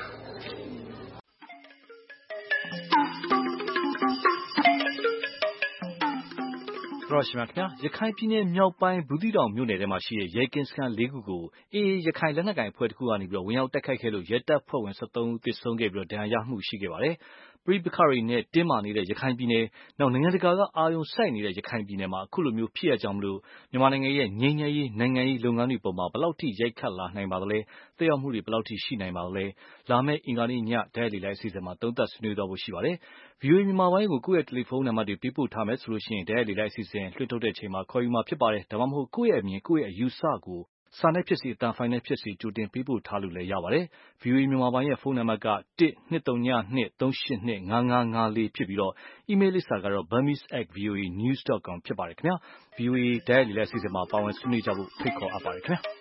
S5: ရောရှိမခင်ဗျာရခိုင်ပြည်နယ်မြောက်ပိုင်းဘူးသီးတောင်မြို့နယ်ထဲမှာရှိတဲ့ရဲကင်းစခန်းလေးခုကိုအေအေရခိုင်လက်နက်ကိုင်အဖွဲ့တစ်ခုကနေပြီးတော့ဝင်ရောက်တိုက်ခိုက်ခဲ့လို့ရဲတပ်ဖွဲ့ဝင်၁၃ဦးသေဆုံးခဲ့ပြီးတော့ဒဏ်ရာရမှုရှိခဲ့ပါတယ်ပရိပခရီနဲ့တင်းမာနေတဲ့ရခိုင်ပြည်နယ်နောက်နိုင်ငံတကာကအာရုံစိုက်နေတဲ့ရခိုင်ပြည်နယ်မှာအခုလိုမျိုးဖြစ်ရကြောင်းမလို့မြန်မာနိုင်ငံရဲ့ငြိမ်းချမ်းရေးနိုင်ငံရေးလုပ်ငန်းတွေပေါ်မှာဘယ်လောက်ထိရိုက်ခတ်လာနိုင်ပါသလဲသက်ရောက်မှုတွေဘယ်လောက်ထိရှိနိုင်ပါသလဲလာမယ့်အင်္ဂါနေ့ညဒိုင်လီလိုက်အစီအစဉ်မှာသုံးသပ်ဆွေးနွေးသွားဖို့ရှိပါတယ်ဗီအိုအေမြန်မာပိုင်းကိုကိုယ့်ရဲ့တယ်လီဖုန်းနံပါတ်တွေပေးပို့ထားမယ်ဆိုလို့ရှိရင်ဒိုင်လီလိုက်အစီအစဉ်လွှင့်ထုတ်တဲ့အချိန်မှာခေါ်ယူမှာဖြစ်ပါတယ်ဒါမှမဟုတ်ကိုယ့်ရဲ့အမြင်ကိုယ့်ရဲ့အယူဆကိုစာနဲ့ဖြစ်စီအတန်ဖိုင်နဲ့ဖြစ်စီကြိုတင်ပေးပို့ထားလို့လည်းရပါတယ်။ဗီအိုအေမြန်မာပိုင်းရဲ့ဖုန်းနံပါတ်ကတစ်နှစ်သုံးညနှစ်သုံးရှစ်နှစ်ငါးငါးငါးလေးဖြစ်ပြီးတော့အီးမေးလ်လိပ်စာကတော့ burmese at voanews dot com ဖြစ်ပါတယ်ခင်ဗျာ။ ဗီအိုအေဒိုင်လီလိုက်အစီအစဉ်မှာပါဝင်ဆွေးနွေးကြဖို့ဖိတ်ခေါ်အပ်ပါတယ်ခင်ဗျာ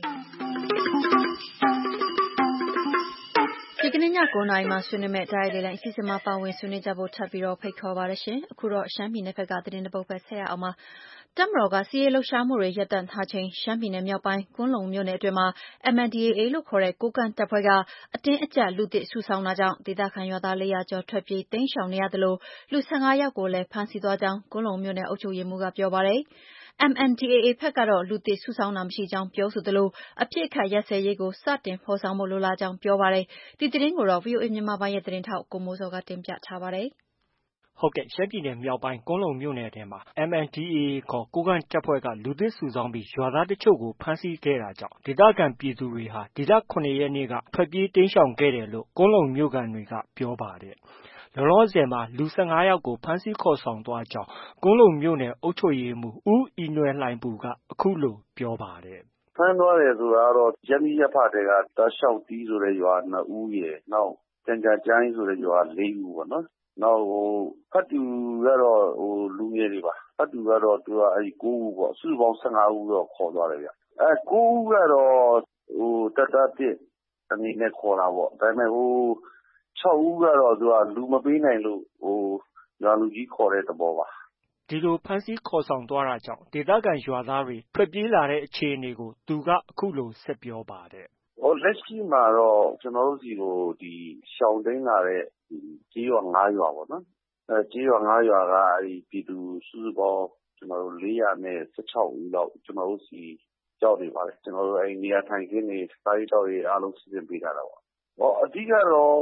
S1: ။ဒီကနေ့ည၉နာရီမှာဆွေးနွေးမယ့်ဒိုင်လီလိုက်အစီအစဉ်မှာပါဝင်ဆွေးနွေးကြဖို့ထပ်ပြီးတော့ဖိတ်ခေါ်ပါရရှင်။အခုတော့ရှမ်းပြည်နယ်ဘက်ကသတင်းတပုတ်ပဲဆက်ရအောင်ပါ။တပ်မတော်ကစစ်ရေးလှုပ်ရှားမှုတွေရပ်တန့်ထားချိန်ရှမ်းပြည်နယ်မြောက်ပိုင်းကွမ်းလုံမြို့နယ်အတွင်းမှာ M N D A A လို့ခေါ်တဲ့ကိုးကန့်တပ်ဖွဲ့ကအတင်းအကျပ်လူသစ်စုဆောင်းတာကြောင့်ဒေသခံရွာသားလေးရာကျော်ထွက်ပြေးတိမ်းရှောင်နေရသလိုလူ၁၅ယောက်ကိုလည်းဖမ်းဆီးသွားကြောင်းကွမ်းလုံမြို့နယ်အုပ်ချုပ်ရေးမှူးကပြောပါတယ်။ M N D A A ဘက်ကတော့လူသစ်စုဆောင်းတာမရှိကြောင်းပြောဆိုသလိုအပစ်အခတ်ရပ်စဲရေးကိုစတင်ဖော်ဆောင်ဖို့လိုလားကြောင်းပြောပါတယ်။ဒီသတင်းကိုတော့ ဗွီအိုအေမြန်မာပိုင်းရဲ့သတင်းထောက်ကိုမိုးဇော်ကတင်ပြထားပါတယ်။
S9: ဟုတ်ကဲ့ရှမ်းပြည်နယ်မြောက်ပိုင်းကွမ်းလုံမြို့နယ်ထဲမှာ M N D A A ခေါ်ကိုးကန့်တပ်ဖွဲ့ကလူသစ်စုဆောင်းပြီးရွာသားတချို့ကိုဖမ်းဆီးခဲ့တာကြောင့်ဒေသခံပြည်သူတွေဟာဒီလ၇ရက်နေ့ကထွက်ပြေးတိမ်းရှောင်ခဲ့တယ်လို့ကွမ်းလုံမြို့ခံတွေကပြောပါတယ်။ လောလောဆယ်မှာလူ၁၅ယောက်ကိုဖမ်းဆီးခေါ်ဆောင်သွားကြောင်းကွမ်းလုံမြို့နယ်အုပ်ချုပ်ရေးမှူးဦးအီနွယ်လှိုင်ပူကအခုလိုပြောပါတယ်။
S3: “ဖမ်းသွားတယ်ဆိုတာကတော့ ရပ်မိရပ်ဖထဲက တာရှောက်တီးဆိုတဲ့ရွာက နှစ်ဦးရယ်။ နောက် ကျန်ကြားကျိုင်းဆိုတဲ့ရွာက လေးဦးပေါ့နော်။ နောက်ဖတ်တူကတော့ လူငယ်တွေပါ။ ဖတ်တူကတော့ ကိုးဦးပေါ့။ စုစုပေါင်း၁၅ဦးတော့ခေါ်သွားတယ်ဗျ။ ကိုးဦးကတော့ တပ်သားသစ်အနေနဲ့ခေါ်တာပေါ့။ ဒါပေမဲ့ ခြောက်ဦးကတော့ လူမပေးနိုင်လို့ ရွာလူကြီးခေါ်တဲ့သဘောပါ။”
S9: ဒီလိုဖမ်းဆီးခေါ်ဆောင်သွားတာကြောင့်ဒေသခံရွာသားတွေထွက်ပြေးလာတဲ့အခြေအနေကိုသူကအခုလိုဆက်ပြောပါတယ်။
S3: “လက်ရှိမှာတော့ ကျနော်တို့ဆီကို ရှောင်တိမ်းလာတဲ့ကျေးရွာငါးရွာပေါ့နော်။ ကျေးရွာငါးရွာကပြည်သူစုစုပေါင်းလေးရာနဲ့ ၁၆ဦးလောက်ကျနော်တို့ဆီရောက်နေပါတယ်။ ကျနော်တို့ နေရာထိုင်ခင်းတွေ၊ စားရေးသောက်ရေးအားလုံးစီစဉ်ပေးထားတာပေါ့။ အဓိကတော့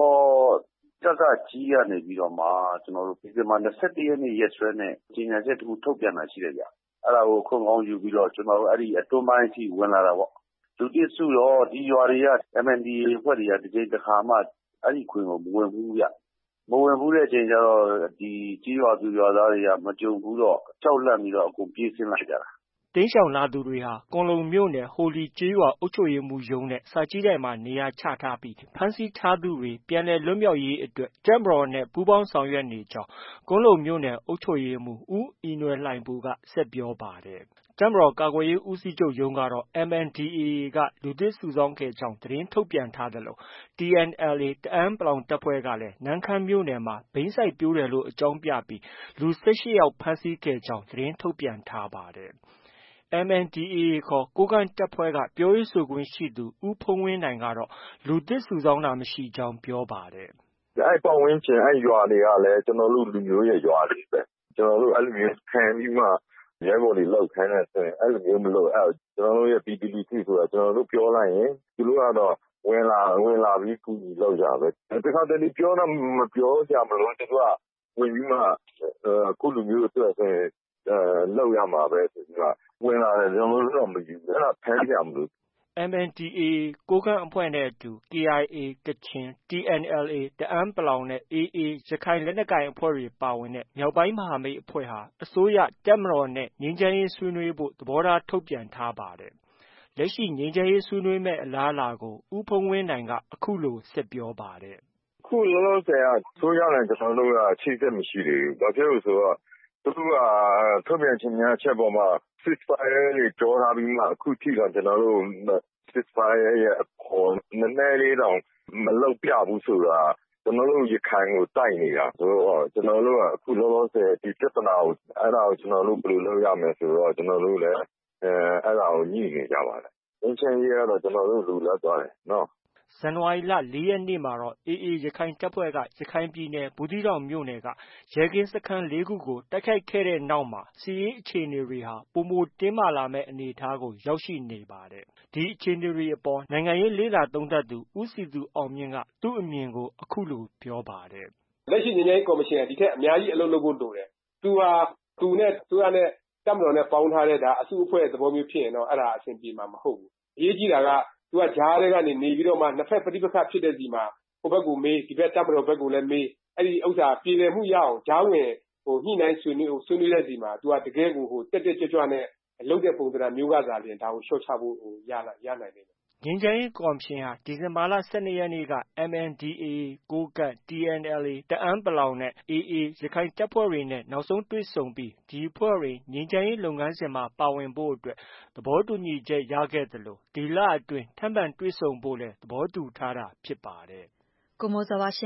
S3: ကကကြည်းကနေပြီးတော့မှ ဒီဇင်ဘာလ ၂၁ရက်နေ့ရက်စွဲနဲ့ ကြေညာချက်တခုထုတ်ပြန်တာရှိတယ်ဗျ။ အဲဒါကိုအခွင့်ကောင်းယူပြီးတော့ ကျနော်တို့အတွင်းပိုင်းအထိဝင်လာတာပေါ့။ လူသစ်စုတော့ ဒီရွာတွေက M N D A A အဖွဲ့တွေက တကြိမ်တခါမှ အဲဒီဂွင်ကို မဝင်ဖူးဘူးဗျ။ မဝင်ဖူးတဲ့အခါကျတော့ ဒီကျေးရွာသူရွာသားတွေက မကြုံဖူးတော့ ကြောက်လန့်ပြီးတော့ အကုန်ပြေးဆင်းလာကြတာ။ ”
S9: တိမ်းရှောင်လာသူတွေဟာကွမ်းလုံမြို့နယ် ဟိုလီကျေးရွာအုပ်ချုပ်ရေးမှူးရုံးနဲ့ စာကြည့်တိုက်မှာနေရာချထားပြီးဖမ်းဆီးထားသူတွေပြန်လည်လွတ်မြောက်ရေးအတွက်တပ်မတော်နဲ့ပူးပေါင်းဆောင်ရွက်နေကြောင်းကွမ်းလုံမြို့နယ်အုပ်ချုပ်ရေးမှူးဦးအီနွယ်လှိုင်ပူက ဆက်ပြောပါတယ်။ တပ်မတော်ကာကွယ်ရေးဦးစီးချုပ်ရုံးကတော့ M N D A A က လူသစ်စုဆောင်းခဲ့ကြောင်းသတင်းထုတ်ပြန်ထားသလို T N L A တအန်း တပ်ဖွဲ့ကလည်း နမ့်ခမ်းမြို့နယ်မှာ ဘိန်းစိုက်ပျိုးတယ်လို့အကြောင်းပြပြီးလူ၁၈ယောက်ဖမ်းဆီးခဲ့ကြောင်းသတင်းထုတ်ပြန်ထားပါတယ်။ M N D A A ခေါ် ကိုးကန့်တပ်ဖွဲ့ကပြောရေးဆိုခွင့်ရှိသူဦးဖုန်းဝင်းနိုင်ကတော့ လူသစ်စုဆောင်းတာမရှိကြောင်းပြောပါတယ်။
S10: “အဲဒီပတ်ဝန်းကျင်ရွာတွေကလည်း ကျနော်တို့ လူမျိုးရဲ့ရွာတွေပဲ။ ကျနော်တို့ အဲလိုမျိုးခံပြီးမှ ရဲဘော်တွေလုပ်ခိုင်းတယ်ဆိုရင် အဲလိုမျိုးမလိုအပ်ဘူး။ ကျနော်တို့ရဲ့ပြည်သူလူထုဆိုတာ ကျနော်တို့ပြောလိုက်ရင် သူတို့ကတော့ ဝင်လာပြီးကူညီလုပ်ကြတာပဲ။ တခါတလေ ပြောတောင်မပြောစရာမလိုဘူး။ သူတို့က ဝင်ပြီးမှ ကိုယ့်လူမျိုးအတွက်ဆိုရင် လုပ်ရမှာပဲဆိုပြီးမှ ဝင်လာတယ်။ ကျနော်တို့တော့ မယူဘူး။ အဲဒါဖမ်းစရာမလိုဘူး။ ”
S9: M N D A A ကိုးကန့်အဖွဲ့နဲ့အတူ K I A ကချင်၊ T N L A တအန်း နဲ့ A A ရခိုင်လက်နက်ကိုင်အဖွဲ့တွေပါဝင်တဲ့မြောက်ပိုင်းမဟာမိတ်အဖွဲ့ဟာ အစိုးရ၊ တပ်မတော်နဲ့ ငြိမ်းချမ်းရေးဆွေးနွေးဖို့ သဘောထားထုတ်ပြန်ထားပါတယ်။ လက်ရှိငြိမ်းချမ်းရေးဆွေးနွေးမယ့်အလားအလာကို ဦးဖုန်းဝင်းနိုင်က အခုလို ဆက်ပြောပါတယ်
S10: ။ “အခုလောလောဆယ်က အစိုးရနဲ့ ကျနော်တို့က အချိတ်အဆက်မရှိသေးဘူး။ ဘာဖြစ်လို့လဲဆိုတော့ သူတို့က ထုတ်ပြန်ကြေညာချက်အပေါ်မှာ Ceasefire တွေပြောထားပြီးမှ အခုထိတောင် ကျနော်တို့ Ceasefire ရဲ့အပေါ် နည်းနည်းလေးတောင် မလုပ်ပြဘူးဆိုတာ ကျနော်တို့ ရခိုင်ကိုတိုက်နေတာဆိုတော့ ကျနော်တို့က အခုလောလောဆယ် ဒီပြဿနာကို အဲဒါကို ကျနော်တို့ ဘယ်လိုလုပ်ရမလဲဆိုတော့ ကျနော်တို့လည်း အဲဒါကို ညှိနေကြပါတယ်။ ငြိမ်းချမ်းရေးကတော့ ကျနော်တို့ လိုလားပါတယ်နော်။”
S9: ဇန်နဝါရီလ ၄ရက်နေ့မှာတော့ A A ရခိုင်တပ်ဖွဲ့က ရခိုင်ပြည်နယ် ဘူးသီးတောင်မြို့နယ်က ရဲကင်းစခန်း ၄ခုကို တိုက်ခိုက်ခဲ့တဲ့နောက်မှာ စစ်ရေးအခြေအနေတွေဟာ ပိုမိုတင်းမာလာမယ့်အနေအထားကို ရောက်ရှိနေပါတယ်။ ဒီအခြေအနေတွေအပေါ် နိုင်ငံရေးလေ့လာသုံးသပ်သူ ဦးစည်သူအောင်မြင့်က သူ့အမြင်ကို အခုလို ပြောပါတယ်
S11: ။ “လက်ရှိငြိမ်းချမ်းရေးကော်မရှင်က ဒီထက်အများကြီးအလုပ်လုပ်ဖို့လိုတယ်။ သူဟာ သူနဲ့ အစိုးရနဲ့ တပ်မတော်နဲ့ ပေါင်းထားတဲ့ အစုအဖွဲ့သဘောမျိုးဖြစ်ရင်တော့ အဲဒါ အဆင်ပြေမှာ မဟုတ်ဘူး။ အရေးကြီးတာက သူက ကြားထဲကနေ နေပြီးတော့မှ နှစ်ဘက်ပဋိပက္ခဖြစ်တဲ့ဆီမှာ ဟိုဘက်ကိုမေး၊ ဒီဘက်တပ်မတော်ဘက်ကိုလည်းမေး၊ အဲဒီဥစ္စာပြေလည်မှုရအောင် ကြားဝင် ညှိနှိုင်းဆွေးနွေးတဲ့ဆီမှာ သူက တကယ့်ကို တက်တက်ကြွကြွနဲ့ လုပ်တဲ့ပုံသဏ္ဍာန်မျိုးကသာလျှင် ဒါကို လျှော့ချဖို့ ရနိုင်လိမ့်မယ်။
S9: ” ငြိမ်းချမ်းရေးကော်မရှင်ဟာ ဒီဇင်ဘာလ ၁၂ရက်နေ့က M N D A A ကိုးကန့်၊ T N L A တအန်း နဲ့ A A ရခိုင်တပ်ဖွဲ့တွေနဲ့ နောက်ဆုံးတွေ့ဆုံပြီး ဒီအဖွဲ့တွေ ငြိမ်းချမ်းရေးလုပ်ငန်းစဉ်မှာ ပါဝင်ဖို့အတွက် သဘောတူညီချက်ရခဲ့သလို ဒီလအတွင်း ထပ်မံတွေ့ဆုံဖို့လည်း သဘောတူထားတာဖြစ်ပါတယ်
S1: ။ကိုမိုးဇော်ပါရှင်။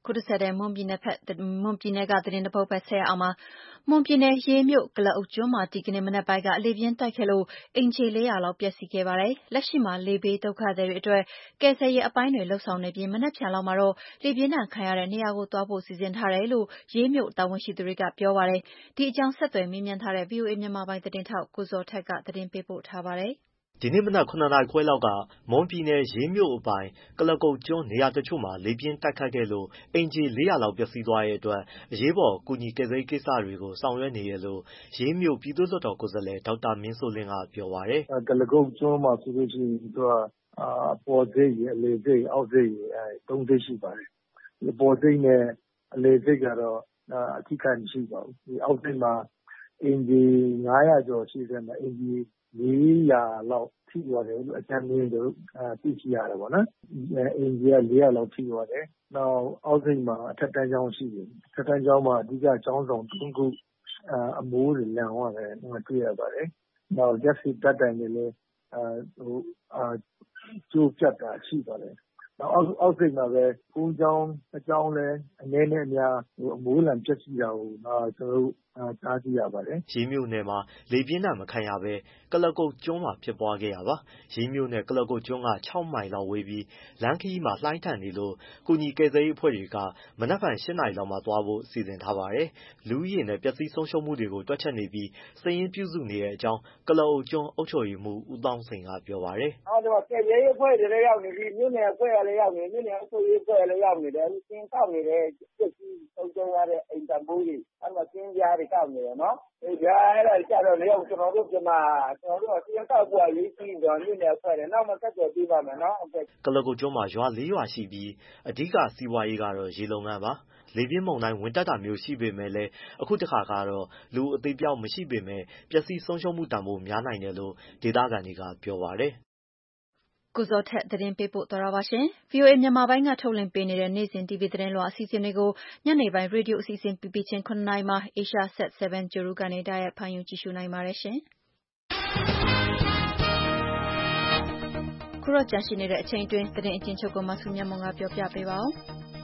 S1: ခုတစ်ဆက်တဲ့မွန်ပြည်နယ်ဖက်မွန်ပြည်နယ်ကသတင်းတစ်ပုဒ်ပဲဆက်ရအောင်ပါမွန်ပြည်နယ်ရေးမြို့ကလအုပ်ကျွန်းမှာဒီကနေ့မနက်ပိုင်းကလေပြင်းတိုက်ခဲ့လို့အင်ခြေလေးရာလောက်ပျက်စီးခဲ့ပါတယ်လက်ရှိမှာလေဘေးဒုက္ခသည်တွေအတွက်ကယ်ဆယ်ရေးအပိုင်းတွေလှုပ်ဆောင်နေပြီးမနက်ဖြန်လောက်မှာတော့လေပြင်းဒဏ်ခံရတဲ့နေရာကိုသွားဖို့စီစဉ်ထားတယ်လို့ရေးမြို့တာဝန်ရှိသူတွေကပြောပါတယ်ဒီအကြောင်းဆက်သွယ်မေးမြန်းထားတဲ့ ဗွီအိုအေ မြန်မာပိုင်းသတင်းထောက်ကိုဇော်ထက်ကသတင်းပေးပို့ထားပါတယ်
S12: ဒီနေ့မနက်ခုနှစ်နာရီခွဲလောက်ကမွန်ပြည်နယ်ရေးမြို့အပိုင်ကလကုတ်ကျွန်းနေရာတချို့မှာလေပြင်းတိုက်ခတ်ခဲ့လို့အင်ဂျီလေးရာလောက်ပျက်စီးသွားတဲ့အတွက်အရေးပေါ်ကူညီကယ်ဆယ်ရေးကိစ္စတွေကိုဆောင်ရွက်နေရလို့ရေးမြို့ပြည်သူ့လွှတ်တော်ကိုယ်စားလှယ်ဒေါက်တာမင်းစိုးလင်းကပြောပါတယ်
S3: ကလကုတ်ကျွန်းမှာဆိုလို့ရှိရင်သူကအပေါ်စိတ်ရအလေစိတ်အောက်စိတ်ရအဲသုံးစိတ်ရှိပါတယ်အပေါ်စိတ်နဲ့အလေစိတ်ကတော့အထိခိုက်မရှိပါဘူးဒီအောက်စိတ်မှာအင်ဂျီငါးရာကျော်ရှိတဲ့မှာအင်ဂျီလေးရာလောက်ထိသွားတယ်လို့အကြမ်းမြင်တို့သိရှိရတယ်ပေါ့နော်အင်ဂျီကလေးရာလောက်ထိသွားတယ်နောက်အောက်စိတ်မှာအထက်တန်းကျောင်းရှိတယ်အထက်တန်းကျောင်းမှာအဓိကကျောင်းဆောင်သုံးခုအမိုးတွေလန်သွားတယ်တွေ့ရပါတယ်နောက်ရက်စီတက်တိုင်တွေလည်းအဲဟိုအာကျိုးပြတ်တာရှိပါတယ်နောက်အောက်အောက်စိတ်မှာပဲဘုံကျောင်းအကျောင်းလည်းအနည်းနဲ့အများဟိုအမိုးလန်ပြည့်စည်တာကိုအာကျွန်တော်တို့အာကြားသိရပါတယ်
S12: ရေးမြို့နယ်မှာလေပြင်းဒဏ်မခံရဘဲကလကုတ်ကျွန်းမှာဖြစ်ပွားခဲ့တာပါရေးမြို့နယ်ကလကုတ်ကျွန်းကခြောက်မိုင်လောက်ဝေးပြီးလမ်းခရီးမှာလှိုင်းထန်နေလို့ကုညီကယ်ဆယ်ရေးအဖွဲ့တွေကမနက်ဖြန်ရှစ်နာရီလောက်မှာသွားဖို့စီစဉ်ထားပါတယ်လူဦးရေနဲ့ပျက်စီးဆုံးရှုံးမှုတွေကိုတွက်ချက်နေပြီးစာရင်းပြုစုနေတဲ့အကြောင်းကလအုပ်ကျွန်းအုပ်ချုပ်ရေးမှူးဦးတောင်းစိန်ကပြောပါတယ်
S3: အော်ဒီမှာကယ်ဆယ်ရေးအဖွဲ့တွေလည်းရောက်နေပြီမြို့နယ်အဖွဲ့လည်းရောက်နေမြို့နယ်အုပ်ချုပ်ရေးအဖွဲ့လည်းရောက်နေတယ်အခုသင်ကောက်နေတယ်ပျက်စီးဆုံးရှုံးရတဲ့အိမ်တံပိုးတွေအဲ့မှာသင်ကြားတွေကောက်နေတယ်နော်အေးဒါအဲ့ဒါကြတော့လေကျွန်တော်တို့ဒီမှာကျွန်တော်တို့သင်ကောက်ဖို့ရေးကြည့်တော့မြို့နယ်အဖွဲ့တွေနောက်မှဆက်သွယ်ပေးပါမယ်နော်ဟုတ်ကဲ့
S12: ကလကုတ်ကျွန်းမှာရွာလေးရွာရှိပြီးအဓိကစီးပွားရေးကတော့ရေလုံငန်းပါလေပြင်းမုန်တိုင်းဝင်တက်တာမျိုးရှိပေမဲ့လည်းအခုတစ်ခါကတော့လူအသေးပြောက်မရှိပေမဲ့ပျက်စီးဆုံးရှုံးမှုတန်ဖိုးများနိုင်တယ်လို့ဒေသခံတွေကပြောပါတယ်
S1: ကိုဇော်ထက်သတင်းပေးပို့သွားတာပါရှင် ဗွီအိုအေ မြန်မာပိုင်းကထုတ်လွှင့်ပေးနေတဲ့နေ့စဉ် တီဗီ သတင်းလွှာအစီအစဉ်တွေကိုညနေပိုင်းရေဒီယိုအစီအစဉ်ပြီးပြီးချင်းခုနှစ်နာရီမှာ Asia Sat 7 ဂြိုဟ်တုကနေတိုက်ရိုက်ဖမ်းယူကြည့်ရှုနိုင်ပါတယ်ရှင်ခုတော့ကြာရှိနေတဲ့အချိန်တွင်းသတင်းအကျဉ်းချုပ်ကိုမဆုမြတ်မွန်ကပြောပြပေးပါဦး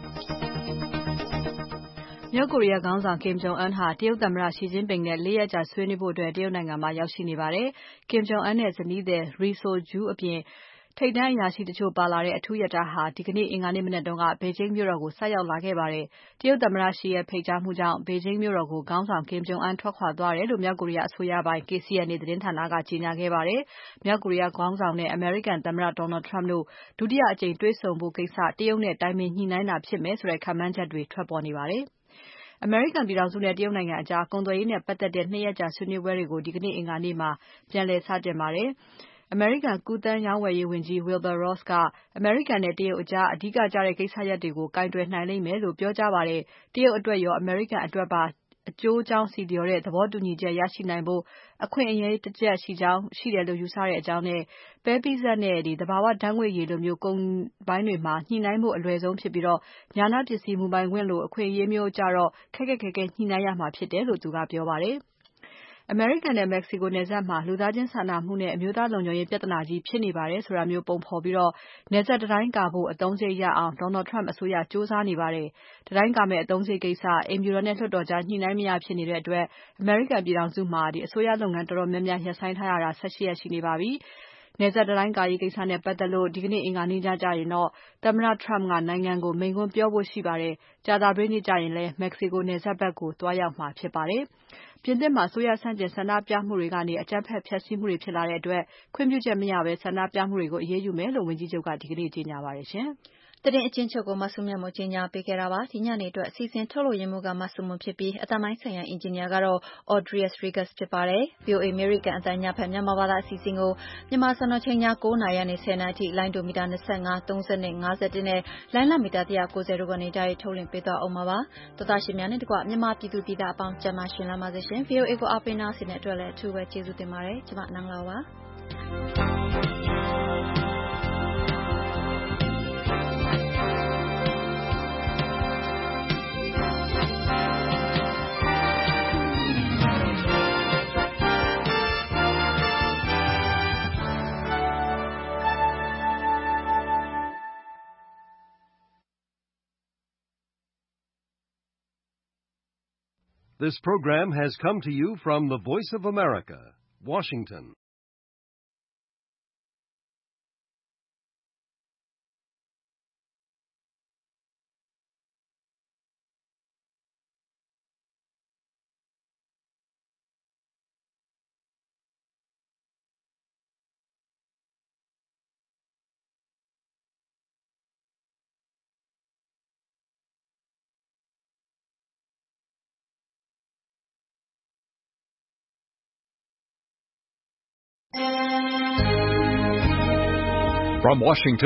S2: မြောက်ကိုရီးယားခေါင်းဆောင် Kim Jong Un ဟာတရုတ်သမ္မတ Xi Jinping နဲ့လေးရက်ကြာဆွေးနွေးဖို့အတွက်တရုတ်နိုင်ငံမှာရောက်ရှိနေပါတယ်။ Kim Jong Un နဲ့ဇနီးသည် Ri Sol-ju အပြင်ထိပ်တန်းအရာရှိတချို့ပါလာတဲ့အထူးရထားဟာဒီကနေ့အင်္ဂါနေ့မနက်တုန်းကဘေဂျင်းမြို့တော်ကိုဆိုက်ရောက်လာခဲ့ပါတယ်။တရုတ်သမ္မတ Xi ရဲ့ဖိတ်ကြားမှုကြောင့်ဘေဂျင်းမြို့တော်ကိုခေါင်းဆောင် Kim Jong Un ထွက်ခွာသွားတယ်လို့မြောက်ကိုရီးယားအစိုးရပိုင် K C N A သတင်းဌာနကကြေညာခဲ့ပါတယ်။မြောက်ကိုရီးယားခေါင်းဆောင်နဲ့အမေရိကန်သမ္မတ Donald Trump တို့ဒုတိယအကြိမ်တွေ့ဆုံဖို့ကိစ္စတရုတ်နဲ့တိုင်ပင်ညှိနှိုင်းတာဖြစ်မယ်ဆိုတဲ့ခန့်မှန်းချက်တွေထွက်ပေါ်နေပါတယ်။အမေရိကန်ပြည်ထောင်စုနဲ့တရုတ်နိုင်ငံအကြားကုန်သွယ်ရေးနဲ့ပတ်သက်တဲ့နှစ်ရက်ကြာဆွေးနွေးပွဲတွေကိုဒီကနေ့အင်္ဂါနေ့မှာပြန်လည်စတင်ပါတယ်။အမေရိကန်ကူးသန်းရောင်းဝယ်ရေးဝန်ကြီး Wilbur Ross ကအမေရိကန်နဲ့တရုတ်အကြားအဓိကကျတဲ့ကိစ္စရပ်တွေကိုကိုင်တွယ်နိုင်လိမ့်မယ်လို့ပြောကြားပါတယ်။တရုတ်အတွက်ရောအမေရိကန်အတွက်ပါအကျိုးအကြောင်းစီလျော်တဲ့သဘောတူညီချက်ရရှိနိုင်ဖို့အခွင့်အရေးတစ်ချက်ရှိကြောင်းရှိတယ်လို့ယူဆတဲ့အကြောင်းနဲ့ပဲပိစပ်နဲ့ဒီသဘာဝဓာတ်ငွေ့ရည်လိုမျိုးကုန်ပိုင်းတွေမှာညှိနှိုင်းဖို့အလွယ်ဆုံးဖြစ်ပြီးတော့ညာနာပစ္စည်းမူပိုင်ခွင့်လိုအခွင့်အရေးမျိုးကြတော့ခက်ခက်ခဲခဲညှိနှိုင်းရမှာဖြစ်တယ်လို့သူကပြောပါတယ်။အမေရိကန်နဲ့မက္ကဆီကိုနယ်စပ်မှာလူသားချင်းစာနာမှုနဲ့အမျိုးသားလုံခြုံရေးပြဿနာကြီးဖြစ်နေပါတယ်ဆိုတာမျိုးပုံဖော်ပြီးတော့နယ်စပ်တိုင်းကာဖို့အသုံးစရိတ်ရအောင် Donald Trump အစိုးရစ조사နေပါတယ်။တိုင်းကာမဲ့အသုံးစရိတ်ကိစ္စအိမ်ဖြူတော်နဲ့လွှတ်တော်ကြားညှိနှိုင်းမရဖြစ်နေတဲ့အတွက်အမေရိကန်ပြည်ထောင်စုမှာဒီအစိုးရလုပ်ငန်းတော်တော်များများရပ်ဆိုင်းထားရတာ၁၈ရက်ရှိနေပါပြီ။နယ်စပ်တိုင်းကာရေးကိစ္စနဲ့ပတ်သက်လို့ဒီကနေ့အင်္ဂါနေ့ညကျရင်တော့သမ္မတ Trump ကနိုင်ငံကိုမိန့်ခွန်းပြောဖို့ရှိပါတယ်။ကြာသပတေးနေ့ကျရင်လည်းမက္ကဆီကိုနယ်စပ်ဘက်ကိုသွားရောက်မှာဖြစ်ပါတယ်။ပြင်သစ်မှာအစိုးရဆန့်ကျင်ဆန္ဒပြမှုတွေကနေအကြမ်းဖက်ဖျက်ဆီးမှုတွေဖြစ်လာတဲ့အတွက်ခွင့်ပြုချက်မရဘဲဆန္ဒပြမှုတွေကိုအရေးယူမယ်လို့ဝန်ကြီးချုပ်ကဒီကနေ့ကြေညာပါတယ်ရှင်။
S1: သတင်းအချင်းချုပ်ကိုမဆုမြတ်မကြေညာပေးခဲ့တာပါဒီညနေအတွက်အစီအစဉ်ထုတ်လို့ရမှုကမဆုမဖြစ်ပြီးအတမိုင်းဆိုင်ရာအင်ဂျင်နီယာကတော့ Audrey Rigas ဖြစ်ပါတယ် V O A American အတန်းညဖက်မြန်မာဘာသာအစီအစဉ်ကိုမြန်မာစံတော်ချိန်ည၉နာရီနဲ့ဆယ်နာရီအထိလိုင်းဒိုမီတာ၂၅ ၃၂ ၅၁နဲ့လိုင်းလမီတာ၁၉၀တို့ကနေတိုက်ရိုက်ထုတ်လွှင့်ပေးသွားအောင်ပါပါတော်သားရှင်များနဲ့တကွမြန်မာပြည်သူပြည်သားအပေါင်းကျန်းမာရှင်လာပါစေရှင် V O A ကိုအားပေးနာဆင်တဲ့အတွက်လည်းအထူးပဲကျေးဇူးတင်ပါတယ်ကျွန်မနန်းလာပါ
S13: This program has come to you from the Voice of America, Washington.
S14: From Washington.